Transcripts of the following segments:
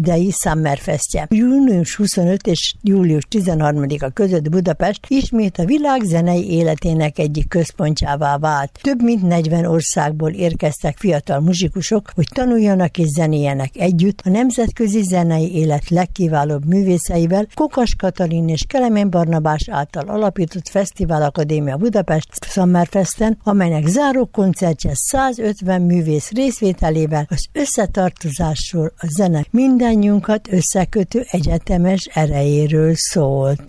idei Summerfestje. Június 25 és július 13-a között Budapest ismét a világ zenei életének egyik központjává vált. Több mint 40 országból érkeztek fiatal muzsikusok, hogy tanuljanak és zenéljenek együtt a nemzetközi zenei élet legkiválóbb művészeivel. Kokas Katalin és Kelemen Barnabás által alapított Fesztivál Akadémia Budapest Summerfesten, amelynek záró koncertje 150 művész részvételével az összetartozásról, a zene mindannyiunkat összekötő egyetemes erejéről szólt.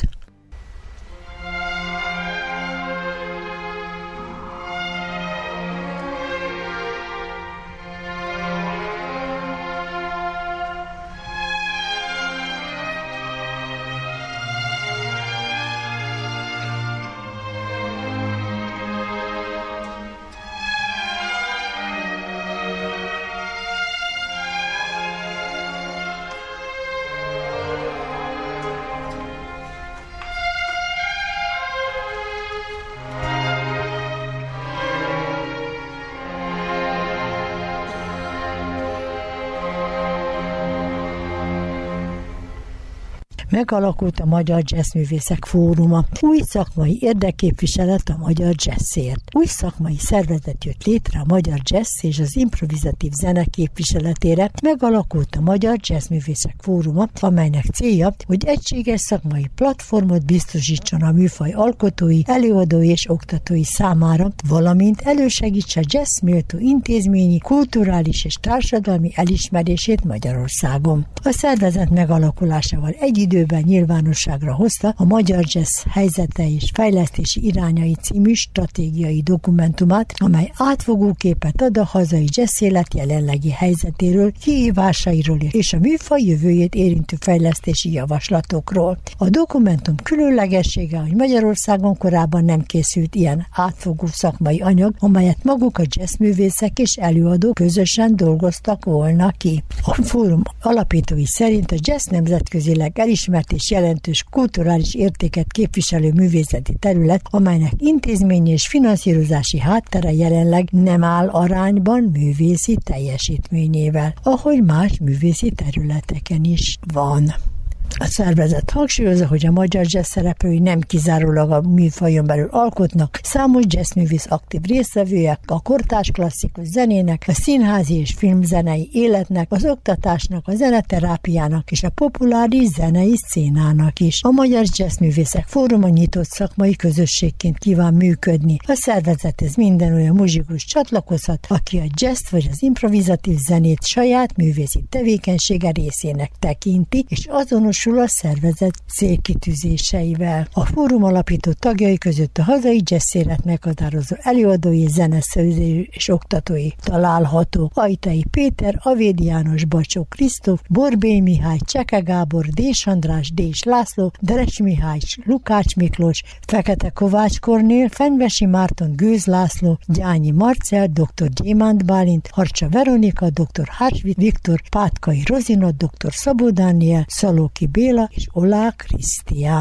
Megalakult a Magyar Jazzművészek Fóruma. Új szakmai érdekképviselet a magyar jazzért. Új szakmai szervezet jött létre a magyar jazz és az improvizatív zene képviseletére. Megalakult a Magyar Jazzművészek Fóruma, amelynek célja, hogy egységes szakmai platformot biztosítson a műfaj alkotói, előadói és oktatói számára, valamint elősegítse a jazz méltó intézményi, kulturális és társadalmi elismerését Magyarországon. A szervezet megalakulásával egy időben nyilvánosságra hozta a magyar jazz helyzete és fejlesztési irányai című stratégiai dokumentumát, amely átfogó képet ad a hazai jazz élet jelenlegi helyzetéről, kihívásairól és a műfaj jövőjét érintő fejlesztési javaslatokról. A dokumentum különlegessége, hogy Magyarországon korábban nem készült ilyen átfogó szakmai anyag, amelyet maguk a jazzművészek és előadók közösen dolgoztak volna ki. A fórum alapítói szerint a jazz nemzetközileg elismert és jelentős kulturális értéket képviselő művészeti terület, amelynek intézményi és finanszírozási háttere jelenleg nem áll arányban művészi teljesítményével, ahogy más művészi területeken is van. A szervezet hangsúlyozza, hogy a magyar jazz szereplői nem kizárólag a műfajon belül alkotnak, számos jazzművész aktív résztvevője a kortárs klasszikus zenének, a színházi és filmzenei életnek, az oktatásnak, a zeneterápiának és a populáris zenei szcénának is. A Magyar Jazzművészek Fóruma nyitott szakmai közösségként kíván működni. A szervezethez minden olyan muzsikus csatlakozhat, aki a jazzt vagy az improvizatív zenét saját művészi tevékenysége részének tekinti, és azonos a szervezet célkitűzéseivel. A fórum alapító tagjai között a hazai jazz élet meghatározó előadói, zeneszerzői és oktatói található. Ajtai Péter, Avédi János, Bacsó Krisztóf, Borbély Mihály, Cseke Gábor, Dés András, Dés László, Deres Mihály, Lukács Miklós, Fekete Kovács Kornél, Fenyvesi Márton, Gőz László, Gyányi Marcell, dr. Gyémánt Bálint, Harcsa Veronika, dr. Hársvit Viktor, Pátkai Rozina, dr. Szabó Dániel, Szalóki Béla és Olá Krisztián.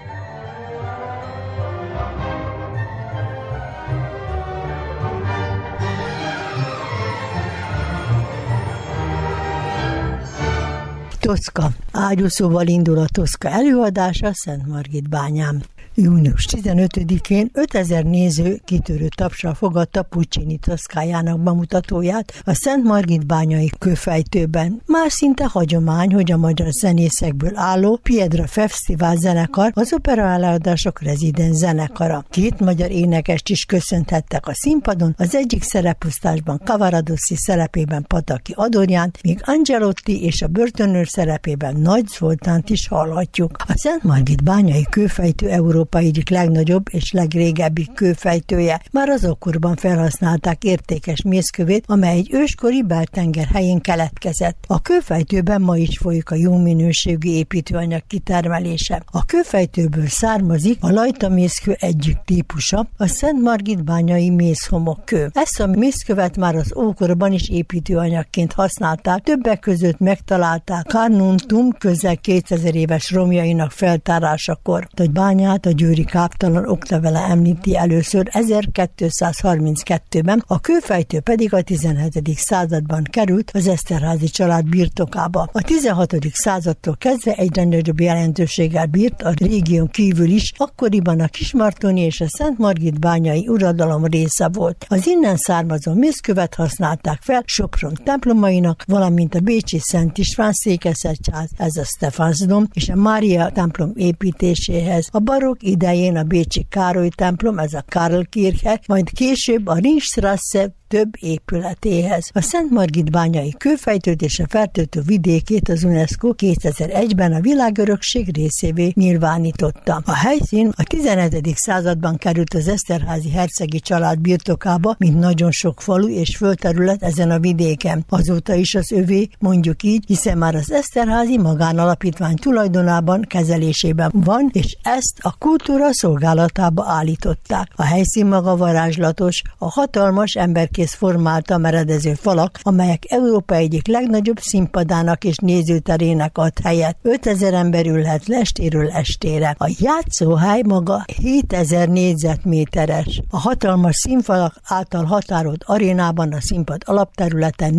Toszka. Ágyúszóval indul a Toszka előadása Szentmargitbányán. Június 15-én 5000 néző kitörő tapsra fogadta Puccini Toszkájának bemutatóját a Szentmargitbányai kőfejtőben. Már szinte hagyomány, hogy a magyar zenészekből álló Piedra Fesztivál zenekar az opera előadások rezidens zenekara. Két magyar énekest is köszönthettek a színpadon, az egyik szereposztásban Cavaradossi szerepében Pataki Adorjánt, míg Angelotti és a börtönőr szerepében Nagy Zoltánt is hallhatjuk. A Szentmargitbányai kőfejtő Európa egyik legnagyobb és legrégebbi kőfejtője. Már az ókorban felhasználták értékes mészkövét, amely egy őskori beltenger helyén keletkezett. A kőfejtőben ma is folyik a jó minőségű építőanyag kitermelése. A kőfejtőből származik a lajta mészkő egyik típusa, a Szentmargitbányai mészhomokkő. Ezt a mészkövet már az ókorban is építőanyagként használták, többek között megtalálták Carnuntum közel 2000 éves romjainak feltárásakor. A bányát a győri káptalan oklevele említi először 1232-ben, a kőfejtő pedig a 17. században került az Eszterházy család birtokába. A 16. századtól kezdve egyre nagyobb jelentőséggel bírt a régión kívül is, akkoriban a Kismartoni és a Szentmargit-bányai uradalom része volt. Az innen származó mészkövet használták fel Sopron templomainak, valamint a bécsi Szent István székesegyház, ez a Stephansdom, és a Mária templom építéséhez. A barokk idején a bécsi Károly templom, ez a Karlkirche, majd később a Ringstrasse több épületéhez. A Szentmargit-bányai kőfejtőt és a fertőtő vidékét az UNESCO 2001-ben a világörökség részévé nyilvánította. A helyszín a 17. században került az Eszterházy hercegi család birtokába, mint nagyon sok falu és földterület ezen a vidéken. Azóta is az övé, mondjuk így, hiszen már az Eszterházy magánalapítvány tulajdonában, kezelésében van, és ezt a kultúra szolgálatába állították. A helyszín maga varázslatos, a hatalmas emberkész formálta meredező falak, amelyek Európa egyik legnagyobb színpadának és nézőterének ad helyet. 5000 ember ülhet le estéről estére. A játszóhely maga 7000 négyzetméteres. A hatalmas színfalak által határolt arénában a színpad alapterületen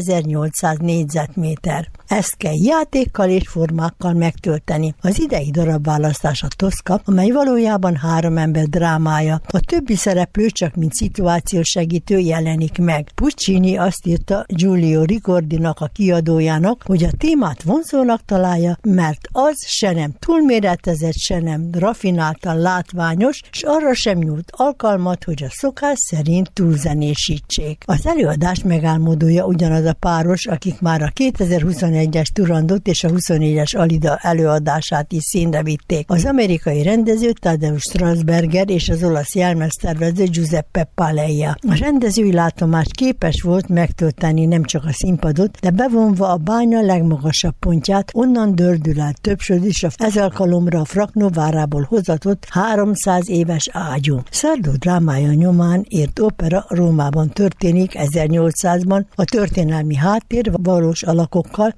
4800 négyzetméter. Ezt kell játékkal és formákkal megtölteni. Az idei darabválasztás a Tosca, amely valójában 3 ember drámája. A többi szereplő csak mint szituációs segítő jelenik meg. Puccini azt írta Giulio Ricordinak, a kiadójának, hogy a témát vonzónak találja, mert az se nem túlméretezett, se nem rafináltan látványos, és arra sem nyújt alkalmat, hogy a szokás szerint túlzenésítsék. Az előadás megálmodója ugyanaz a páros, akik már a 2021-es Turandot és a 24-es Alida előadását is színre vitték. Az amerikai rendező Tadeusz Strasberger és az olasz jelmeztervező Giuseppe Paleia. A rendezői látomás képes volt megtölteni nem csak a színpadot, de bevonva a bánya legmagasabb pontját, onnan dördül el többször is ez alkalomra a Fraknó várából hozatott 300 éves ágyú. Szardó drámája nyomán írt opera Rómában történik 1800-ban, a történelmi háttér valós alakokkal.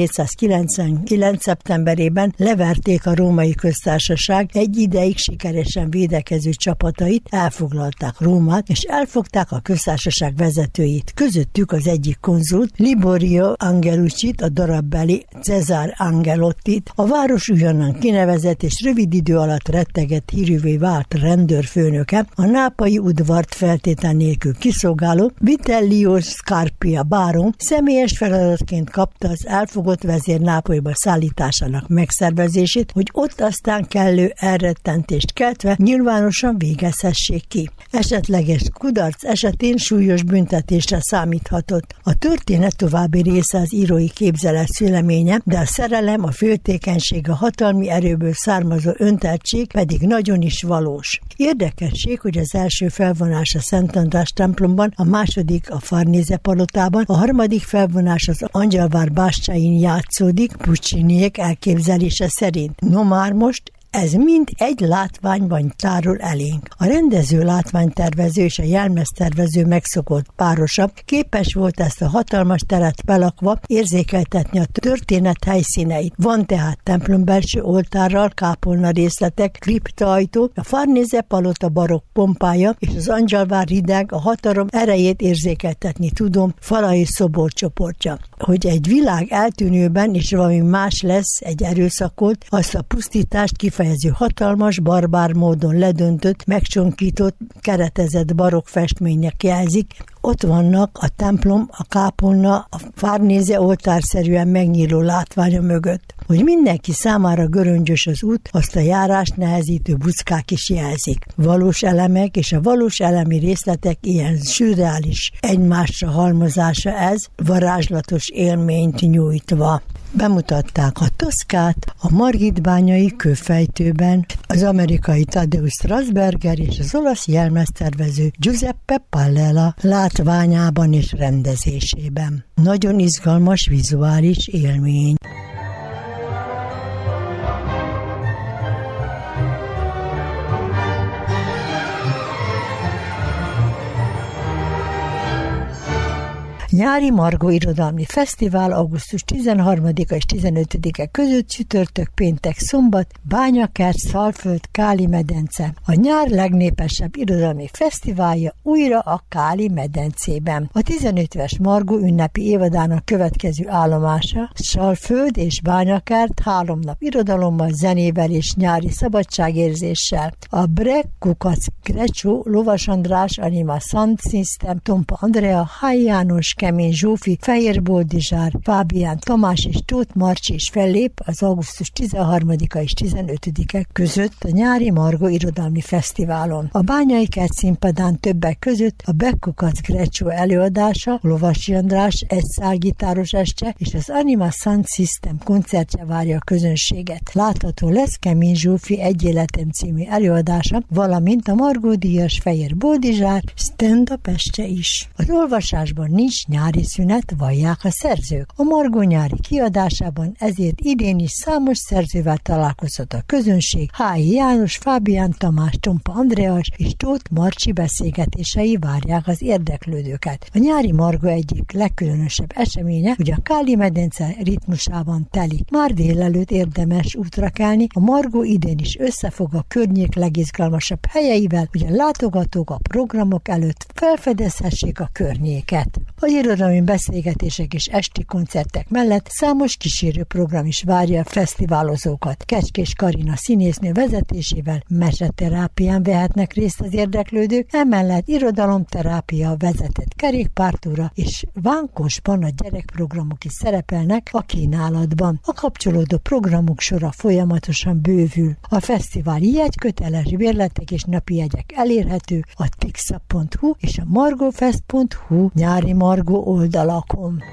1799. szeptemberében leverték a Római Köztársaság egy ideig sikeresen védekező csapatait, elfoglalták Rómát, és elfogták a köztársaság vezetőit. Közöttük az egyik konzult, Liborio Angelucsit, a darabbeli Cesare Angelottit, a város újonnan kinevezett és rövid idő alatt rettegett hírűvé vált rendőrfőnöke, a nápolyi udvart feltétel nélkül kiszolgáló Vitellio Scarpia báron személyes feladatként kapta az elfogott vezér Nápolyba szállításának megszervezését, hogy ott aztán kellő elrettentést keltve nyilvánosan végezhessék ki. Esetleges kudarc esetén súlyos büntetésre számíthatott. A történet további része az írói képzelet szüleménye, de a szerelem, a féltékenység, a hatalmi erőből származó önteltség pedig nagyon is valós. Érdekesség, hogy az első felvonás a Szent András templomban, a második a Farnése palotában, a harmadik felvonás az Angyalvár bástyáin játszódik Pucciniék elképzelése szerint. No már most ez mind egy látványban tárul elénk. A rendező, látványtervező és a jelmeztervező megszokott párosa képes volt ezt a hatalmas teret belakva érzékeltetni a történet helyszíneit. Van tehát templombelső oltárral, kápolna részletek, kriptaajtó, a Farnése palota barokk pompája és az Angyalvár rideg, a hatalom erejét érzékeltetni tudom, falai szoborcsoportja. Hogy egy világ eltűnőben és valami más lesz, egy erőszakolt, azt a pusztítást kifejező hatalmas, barbár módon ledöntött, megcsonkított, keretezett barokk festmények jelzik. Ott vannak a templom, a kápolna, a Farnése oltárszerűen megnyíló látványa mögött. Hogy mindenki számára göröngyös az út, azt a járást nehezítő buckák is jelzik. Valós elemek és a valós elemi részletek ilyen szürreális egymásra halmozása ez, varázslatos élményt nyújtva. Bemutatták a Toszkát a Margit-bányai kőfejtőben, az amerikai Tadeusz Strasberger és az olasz jelmeztervező Giuseppe Pallella látványában és rendezésében. Nagyon izgalmas vizuális élmény. nyári Margó Irodalmi Fesztivál augusztus 13-a és 15-e között csütörtök, péntek, szombat, Bányakert, Szalföld, Káli medence. A nyár legnépesebb irodalmi fesztiválja újra a Káli medencében. A 15 éves Margó ünnepi évadának következő állomása Szalföld és Bányakert 3 nap irodalommal, zenével és nyári szabadságérzéssel. A Brek, Kukac, Grecsó, Lovas András, Anima Sound System, Tompa Andrea, Háj János, Kemény Zsófi, Fehér Boldizsár, Fábián Tamás és Tóth Marcsi is fellép az augusztus 13-a és 15-e között a nyári Margó Irodalmi Fesztiválon. A Bányai Kert színpadán többek között a Brek, Kukac, Grecsó előadása, Lovasi András egyszálgitáros estje és az Anima Sound System koncertje várja a közönséget. Látható lesz Kemény Zsófi Egy életem című előadása, valamint a Margó díjas Fehér Boldizsár stand-up estje is. Az olvasásban nincs nyári szünet, vallják a szerzők. A Margó nyári kiadásában ezért idén is számos szerzővel találkozhat a közönség. Háj János, Fábián Tamás, Tompa Andreas és Tóth Marcsi beszélgetései várják az érdeklődőket. A nyári Margó egyik legkülönösebb eseménye, hogy a Káli medence ritmusában telik. Már délelőtt érdemes útra kelni, a Margó idén is összefog a környék legizgalmasabb helyeivel, hogy a látogatók a programok előtt felfedezhessék a környéket. A irodalmi beszélgetések és esti koncertek mellett számos kísérő program is várja a fesztiválozókat. Kecskés Karina színésznő vezetésével meseterápián vehetnek részt az érdeklődők, emellett irodalomterápia, vezetett kerékpártúra és Vánkosban a gyerekprogramok is szerepelnek a kínálatban. A kapcsolódó programok sora folyamatosan bővül. A fesztivál jegyköteles, bérletek és napi jegyek elérhető a tixa.hu és a margofest.hu nyári Margó oldalakon.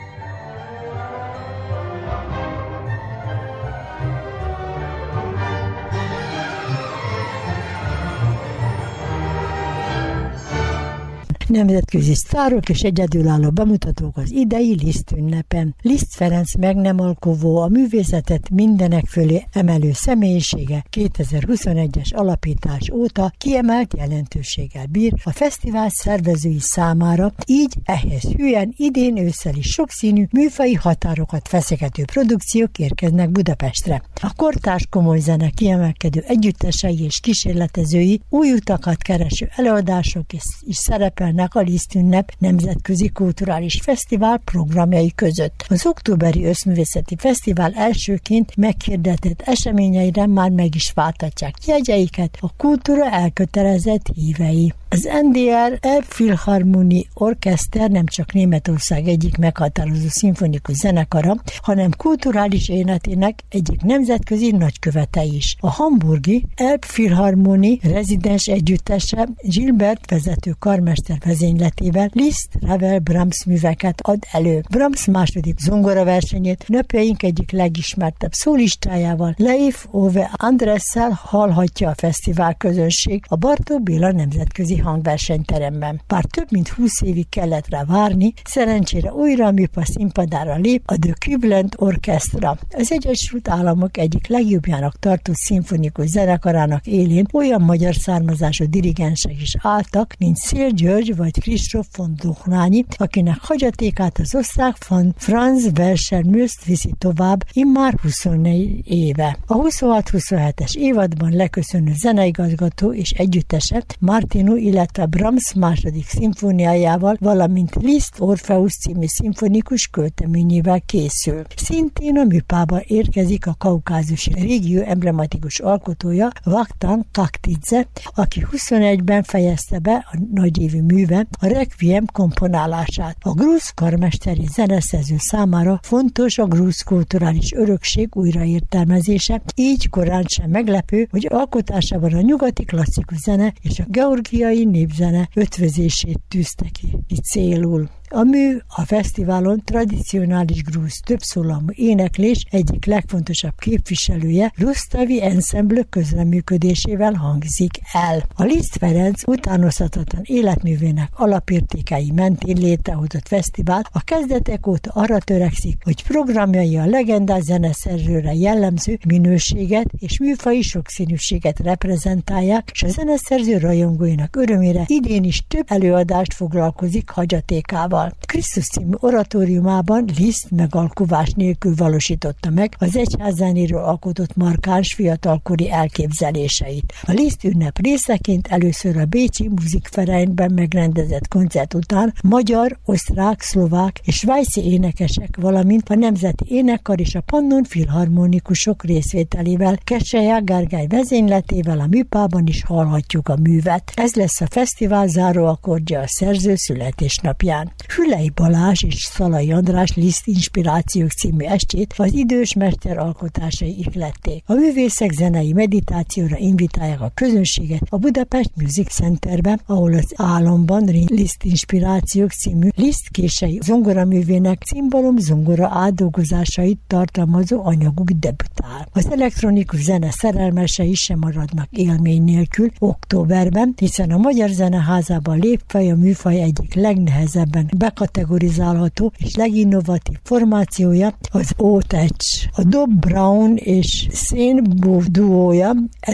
Nemzetközi sztárok és egyedülálló bemutatók az idei Liszt ünnepen. Liszt Ferenc meg nem alkovó, a művészetet mindenek fölé emelő személyisége 2021-es alapítás óta kiemelt jelentőséggel bír a fesztivál szervezői számára, így ehhez hűen idén ősszel is sokszínű, műfaji határokat feszegető produkciók érkeznek Budapestre. A kortárs komoly zene kiemelkedő együttesei és kísérletezői új utakat kereső előadások is szerepelnek a Liszt ünnep nemzetközi kulturális fesztivál programjai között. Az októberi összművészeti fesztivál elsőként meghirdetett eseményeire már meg is váltatják jegyeiket a kultúra elkötelezett hívei. Az NDR Elbphilharmonie Orchester nem csak Németország egyik meghatározó szimfonikus zenekara, hanem kulturális életének egyik nemzetközi nagykövete is. A hamburgi Elbphilharmonie rezidens együttese Gilbert vezető karmester vezényletével Liszt, Ravel, Brahms műveket ad elő. Brahms második zongoraversenyét napjaink egyik legismertebb szólistájával, Leif Ove Andresszel hallhatja a fesztivál közönség a Bartók Béla nemzetközi hangversenyteremben. Bár több mint 20 évig kellett rá várni, szerencsére újra a műpa színpadára lép a The Cleveland Orchestra. Az Egyesült Államok egyik legjobbjának tartott szimfonikus zenekarának élén olyan magyar származású dirigensek is álltak, mint Szél György vagy Kristóf von Dohnányi, akinek hagyatékát az osztrák Franz Welser Möst viszi tovább immár 24 éve. A 26-27-es évadban leköszönő zeneigazgató és együttese Martinu, illetve Brahms második szimfóniájával, valamint Liszt Orpheus című szimfonikus költeményével készül. Szintén a műpába érkezik a kaukázusi régió emblematikus alkotója Vakhtang Kakhtidze, aki 21-ben fejezte be a nagyévű műve a Requiem komponálását. A grúz karmesteri zeneszerző számára fontos a grúz kulturális örökség újraértelmezése, így korán sem meglepő, hogy alkotásában a nyugati klasszikus zene és a georgiai népzene ötvözését tűzte ki célul. A mű a fesztiválon tradicionális grúz többszólamú éneklés egyik legfontosabb képviselője, Rusztavi Ensemble közreműködésével hangzik el. A Liszt Ferenc utánozhatatlan életművének alapértékei mentén létrehozott fesztivál a kezdetek óta arra törekszik, hogy programjai a legendás zeneszerzőre jellemző minőséget és műfaji sokszínűséget reprezentálják, és a zeneszerző rajongóinak örömére idén is több előadást foglalkozik hagyatékával. Fesztivál. Krisztus című oratóriumában Liszt megalkuvás nélkül valósította meg az egyházzenéről alkotott markáns fiatalkori elképzeléseit. A Liszt ünnep részeként először a bécsi Musikvereinben megrendezett koncert után magyar, osztrák, szlovák és svájci énekesek, valamint a Nemzeti Énekkar és a Pannon Filharmonikusok részvételével, Kecselye Gergely vezényletével a Műpában is hallhatjuk a művet. Ez lesz a fesztivál záróakkordja a szerző születésnapján. Hüllei Balázs és Szalai András Liszt Inspirációk című estét az idős mester alkotásai ihlették. A művészek zenei meditációra invitálják a közönséget a Budapest Music Centerbe, ahol az Álomban Liszt Inspirációk című Liszt kései zongoraművének cimbalom zongora átdolgozásait tartalmazó anyaguk debütál. Az elektronikus zene szerelmesei sem maradnak élmény nélkül októberben, hiszen a Magyar Zeneházában lép fel a műfaj egyik legnehezebben bekategorizálható és leginnovatív formációja, az O-Touch. A Dob Brown és Szén Booth duója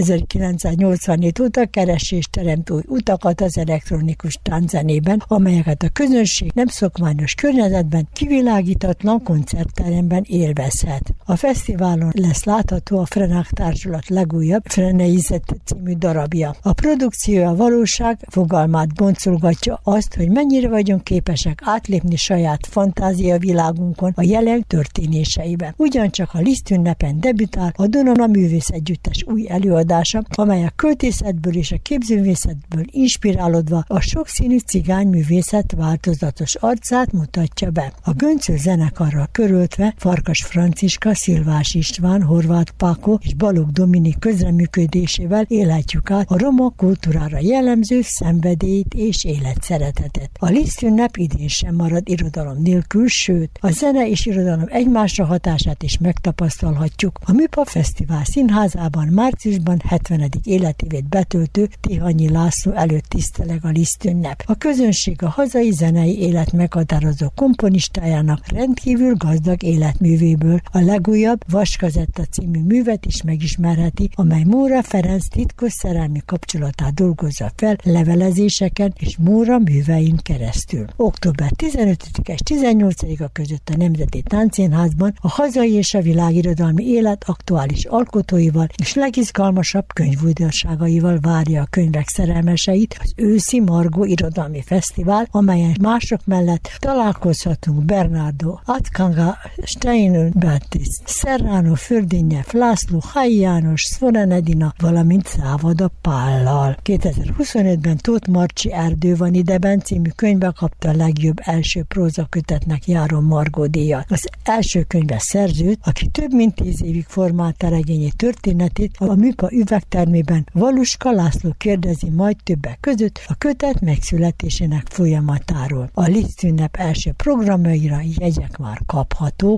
1987 óta keresést teremt új utakat az elektronikus tánczenében, amelyeket a közönség nem szokványos környezetben, kivilágítatlan koncertteremben élvezhet. A fesztiválon lesz látható a Frenák Társulat legújabb Freneizet című darabja. A produkció a valóság fogalmát boncolgatja, azt, hogy mennyire vagyunk képesek átlépni saját fantázia világunkon a jelen történéseibe. Ugyancsak a Liszt ünnepen debütál a Donona Művész Együttes új előadása, amely a költészetből és a képzőművészetből inspirálódva a sokszínű cigányművészet változatos arcát mutatja be. A Göncő zenekarral körültve Farkas Franciska, Szilvás István, Horváth Páko és Balogh Dominik közreműködésével élhetjük át a roma kultúrára jellemző szenvedélyt és életszeretetet. A Liszt ünnep idén sem marad irodalom nélkül, sőt, a zene és irodalom egymásra hatását is megtapasztalhatjuk. A Műpa Fesztivál Színházában márciusban 70. életévét betöltő Tihanyi László előtt tiszteleg a Liszt ünnep. A közönség a hazai zenei élet meghatározó komponistájának rendkívül gazdag életművéből a legújabb Vaskazetta című művet is megismerheti, amely Móra Ferenc titkos szerelmi kapcsolatát dolgozza fel levelezéseken és Móra művein keresztül. Október 15 és 18-a között a Nemzeti Táncszínházban a hazai és a világirodalmi élet aktuális alkotóival és legizgalmasabb könyvújdonságaival várja a könyvek szerelmeseit az őszi Margó Irodalmi Fesztivál, amelyen mások mellett találkozhatunk Bernardo Atkanga, Steiner Baptist, Serrano Fördényev, László, Hály János, Szvoren Edina, valamint Závada Pállal. 2025-ben Tóth Marcsi Erdő van ideben című könyvbe kapta a legjobb első prózakötetnek járó Margó díjat. Az első könyve szerzőt, aki több mint 10 évig formálta regényi történetét, a Műpa üvegtermében Valuska László kérdezi majd többek között a kötet megszületésének folyamatáról. A Liszt ünnep első programjaira jegyek már kaphatók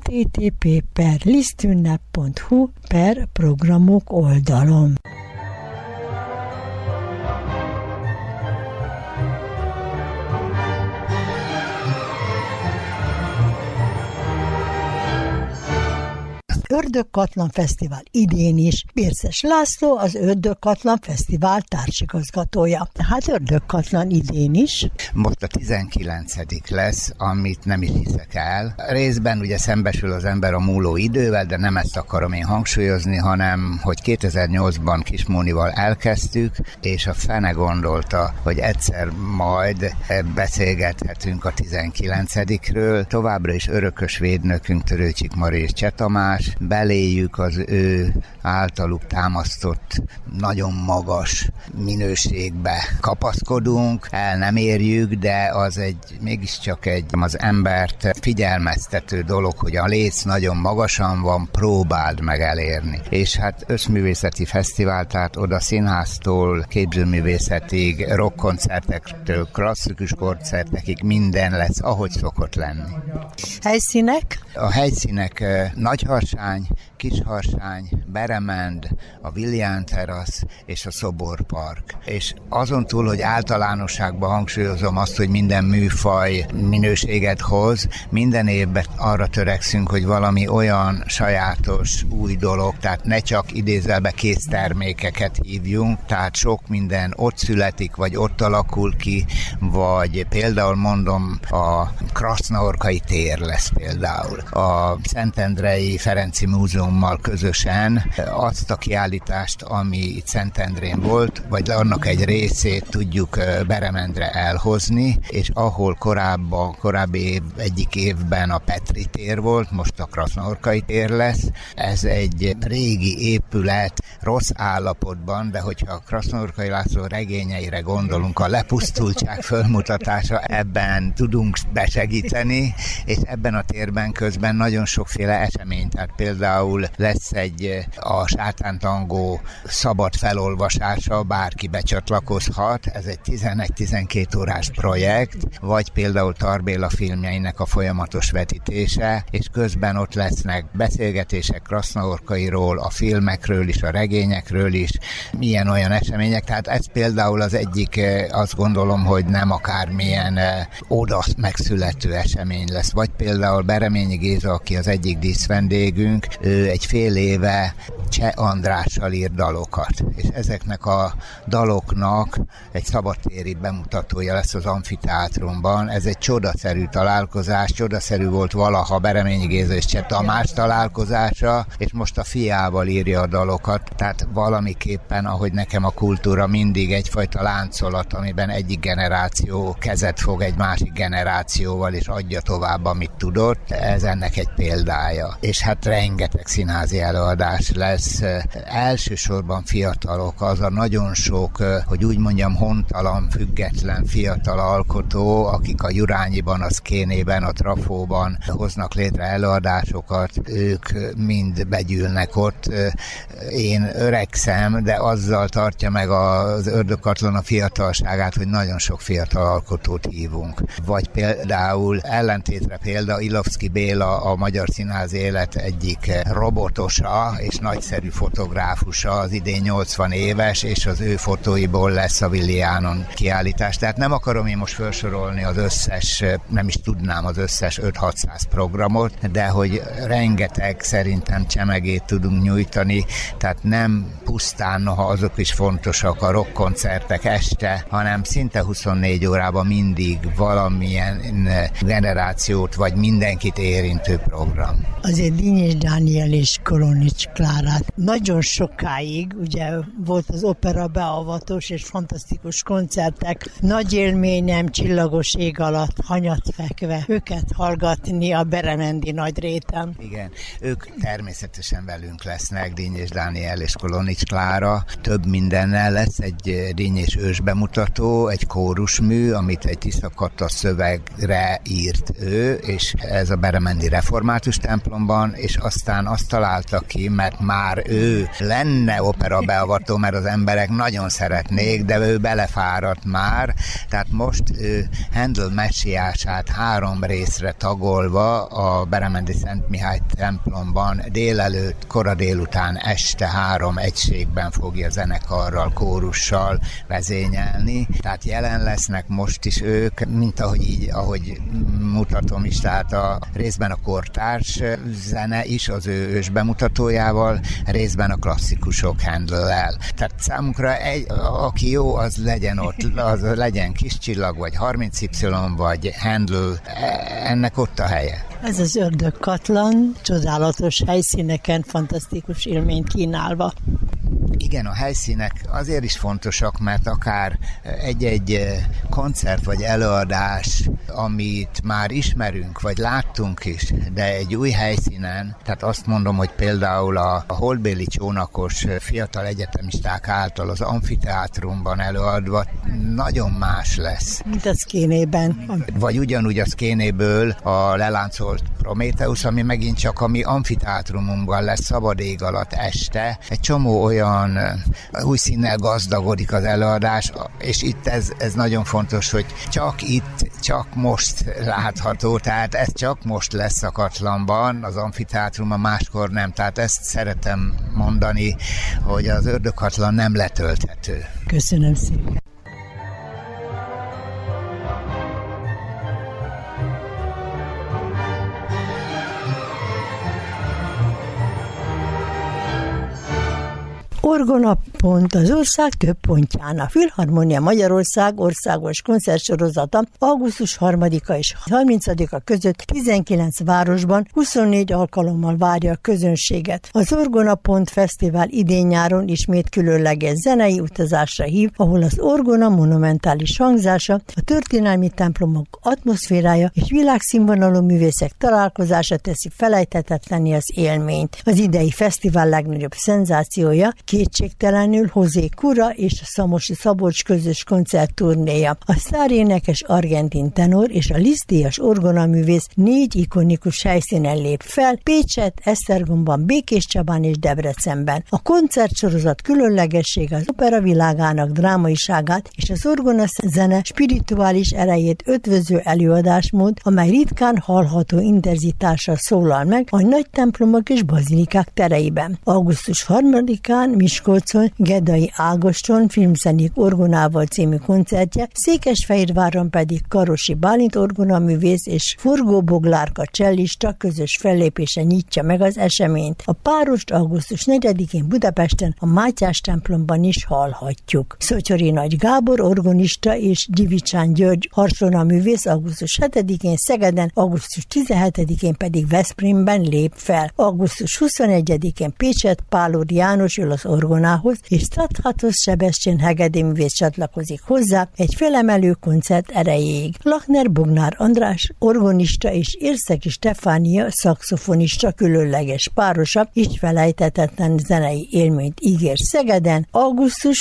http://lisztünnep.hu/programok oldalon. Ördögkatlan Fesztivál idén is. Bérces László az Ördögkatlan Fesztivál társigazgatója. Hát Ördögkatlan idén is. Most a 19. lesz, amit nem is hiszek el. Részben ugye szembesül az ember a múló idővel, de nem ezt akarom én hangsúlyozni, hanem hogy 2008-ban Kismónival elkezdtük, és a fene gondolta, hogy egyszer majd beszélgethetünk a 19-ről. Továbbra is örökös védnökünk Törőcsik Mari és Cseh Tamás, beléjük az ő általuk támasztott nagyon magas minőségbe kapaszkodunk, el nem érjük, de az mégiscsak az embert figyelmeztető dolog, hogy a léc nagyon magasan van, próbáld meg elérni. És hát összművészeti fesztivál, tehát oda színháztól, képzőművészetig, rockkoncertektől, klasszikus koncertekig minden lesz, ahogy szokott lenni. Helyszínek? A helyszínek Nagyharsány, Kisharsány, Beremend, a William Terasz és a Szoborpark. És azon túl, hogy általánosságban hangsúlyozom azt, hogy minden műfaj minőséget hoz, minden évben arra törekszünk, hogy valami olyan sajátos új dolog, tehát ne csak idézelbe késztermékeket hívjunk, tehát sok minden ott születik, vagy ott alakul ki, vagy például mondom, a Krasznaorkai tér lesz például. A Szentendrei Ferenci Múzeummal közösen azt a kiállítást, ami itt Szentendrén volt, vagy annak egy részét tudjuk Beremendre elhozni, és ahol korábbi egyik évben a Petri tér volt, most a Krasznaorkai tér lesz. Ez egy régi épület, rossz állapotban, de hogyha a Krasznaorkai László regényeire gondolunk, a lepusztultság fölmutatása, ebben tudunk besegíteni, és ebben a térben közben nagyon sokféle esemény, tehát például lesz a sátántangó szabad felolvasása, bárki becsatlakozhat, ez egy 11-12 órás projekt, vagy például Tar Béla filmjeinek a folyamatos vetítése, és közben ott lesznek beszélgetések Krasznaorkairól, a filmekről is, a regényekről is, ilyen-olyan események, tehát ez például az egyik, azt gondolom, hogy nem akármilyen oda megszülető esemény lesz, vagy például Bereményi Géza, aki az egyik díszvendégünk, ő egy fél éve Cseh Andrással ír dalokat, és ezeknek a daloknak egy szabadtéri bemutatója lesz az amfiteátrumban. Ez egy csodaszerű találkozás, csodaszerű volt valaha Bereményi Géza és Cseh Tamás találkozása, és most a fiával írja a dalokat, tehát valamiképpen, ahogy nekem a kultúra mindig egyfajta láncolat, amiben egyik generáció kezet fog egy másik generációval, és adja tovább, amit tudott, ez ennek egy példája. És hát rengeteg színházi előadás lesz, elsősorban fiatalok, az a nagyon sok, hogy úgy mondjam, hontalan, független fiatal alkotó, akik a Jurányiban, a Szkénében, a Trafóban hoznak létre előadásokat, ők mind begyűlnek ott. Én öregszem, de azzal tartja meg az Ördögkatlon a fiatalságát, hogy nagyon sok fiatal alkotót hívunk. Vagy például ellentétre példa Ilovszki Béla, a magyar színház élet egyik robotosa és nagyszerű fotográfusa, az idén 80 éves, és az ő fotóiból lesz a Williánon kiállítás. Tehát nem akarom én most felsorolni az összes, nem is tudnám az összes 5-600 programot, de hogy rengeteg szerintem csemegét tudunk nyújtani, tehát nem pusztán, noha azok is fontosak, a rockkoncertek este, hanem szinte 24 órában mindig valamilyen generációt, vagy mindenkit érintő program. Azért Dínyés Dániel és Kolonics Klárát nagyon sokáig, ugye volt az opera beavatós és fantasztikus koncertek, nagy élményem Csillagos ég alatt hanyat fekve, őket hallgatni a Beremendi Nagyréten. Igen, ők természetesen velünk lesznek, Dínyés Dániel és Kolonics Klára, több mindennel lesz egy Dínyés ős bemutató, egy kórusmű, amit egy Tisza Kata szövegre írt ő, és ez a Beremendi Református templomban, és aztán azt találta ki, mert már ő lenne opera beavató, mert az emberek nagyon szeretnék, de ő belefáradt már, tehát most ő Handel messiását 3 részre tagolva a Beremendi Szent Mihály templomban délelőtt, kora délután, este 3 egységben fogja zenekarral, kórussal vezényelni, tehát jelen lesznek most is ők, mint ahogy mutatom is, tehát a részben a kortárs zene is az ő ős bemutatójával, részben a klasszikusok Handellel. Tehát számunkra aki jó, az legyen ott, az legyen Kis Csillag, vagy 30Y, vagy Handel, ennek ott a helye. Ez az Ördögkatlan, csodálatos helyszíneken, fantasztikus élményt kínálva. Igen, a helyszínek azért is fontosak, mert akár egy-egy koncert vagy előadás, amit már ismerünk, vagy láttunk is, de egy új helyszínen, tehát azt mondom, hogy például a holdbéli csónakos fiatal egyetemisták által az amfiteátrumban előadva nagyon más lesz. Mint a Szkénében. Vagy ugyanúgy a Szkénéből a leláncolt Prométheusz, ami megint csak a mi amfiteátrumunkban lesz szabad ég alatt este. Egy csomó olyan újonnan, új színnel gazdagodik az előadás, és itt ez nagyon fontos, hogy csak most látható, tehát ez csak most lesz Szakatlanban, az amfiteátrumban, máskor nem. Tehát ezt szeretem mondani, hogy az Ördöghatlan nem letölthető. Köszönöm szépen. Orgonapont az ország több pontján. A Filharmonia Magyarország országos koncertsorozata augusztus 3-a és 30-a között 19 városban 24 alkalommal várja a közönséget. Az Orgonapont Fesztivál idén-nyáron ismét különleges zenei utazásra hív, ahol az orgona monumentális hangzása, a történelmi templomok atmoszférája és világszínvonalú művészek találkozása teszi felejthetetlenné az élményt. Az idei fesztivál legnagyobb szenzációja kétségtelenül José Cura és a Szamosi Szabolcs közös koncertturnéja. A sztárénekes argentin tenor és a Liszt-díjas orgonaművész 4 ikonikus helyszínen lép fel, Pécset, Esztergomban, Békéscsabán és Debrecenben. A koncertsorozat különlegessége az opera világának drámaiságát és az orgonazene spirituális erejét ötvöző előadásmód, amely ritkán hallható intenzitással szólal meg a nagy templomok és bazilikák tereiben. Augusztus 3-án Miskolcon Gedai Ágoston filmzenék orgonával című koncertje, Székesfehérváron pedig Karosi Bálint orgonaművész és Forgó Boglárka csellista közös fellépése nyitja meg az eseményt. A párost augusztus 4-én Budapesten a Mátyás templomban is hallhatjuk. Szotyori Nagy Gábor orgonista és Divicsán György harsonaművész augusztus 7-én Szegeden, augusztus 17-én pedig Veszprémben lép fel. Augusztus 21-én Pécset Pálor János ül az orgonához, és Stadthatos Sebestyén hegedűművész csatlakozik hozzá egy felemelő koncert erejéig. Lachner Bognár András orgonista és Érszegi Stefánia szaxofonista különleges párosa is felejthetetlen zenei élményt ígér Szegeden augusztus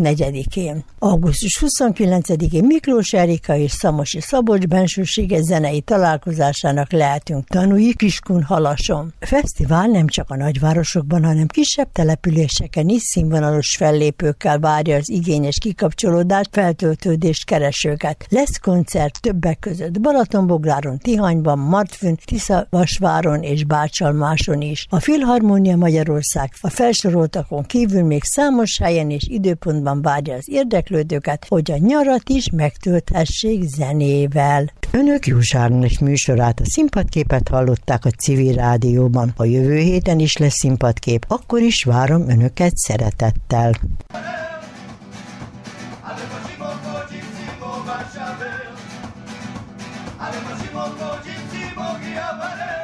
24-én. Augusztus 29-én Miklós Erika és Szamosi Szabolcs bensőséges zenei találkozásának lehetünk tanúi Kiskunhalason. A fesztivál nem csak a nagyvárosokban, hanem kisebb településeken is színvonalos fellépőkkel várja az igényes kikapcsolódást, feltöltődést keresőket. Lesz koncert többek között Balatonbogláron, Tihanyban, Martfűn, Tiszavasváron és Bácsalmáson is. A Filharmonia Magyarország a felsoroltakon kívül még számos helyen és időpontban várja az érdeklődőket, hogy a nyarat is megtölthessék zenével. Önök Józsárnes műsorát, a színpadképet hallották a Civil Rádióban. A jövő héten is lesz színpadkép, akkor is várom Önöket szeretettel. Ale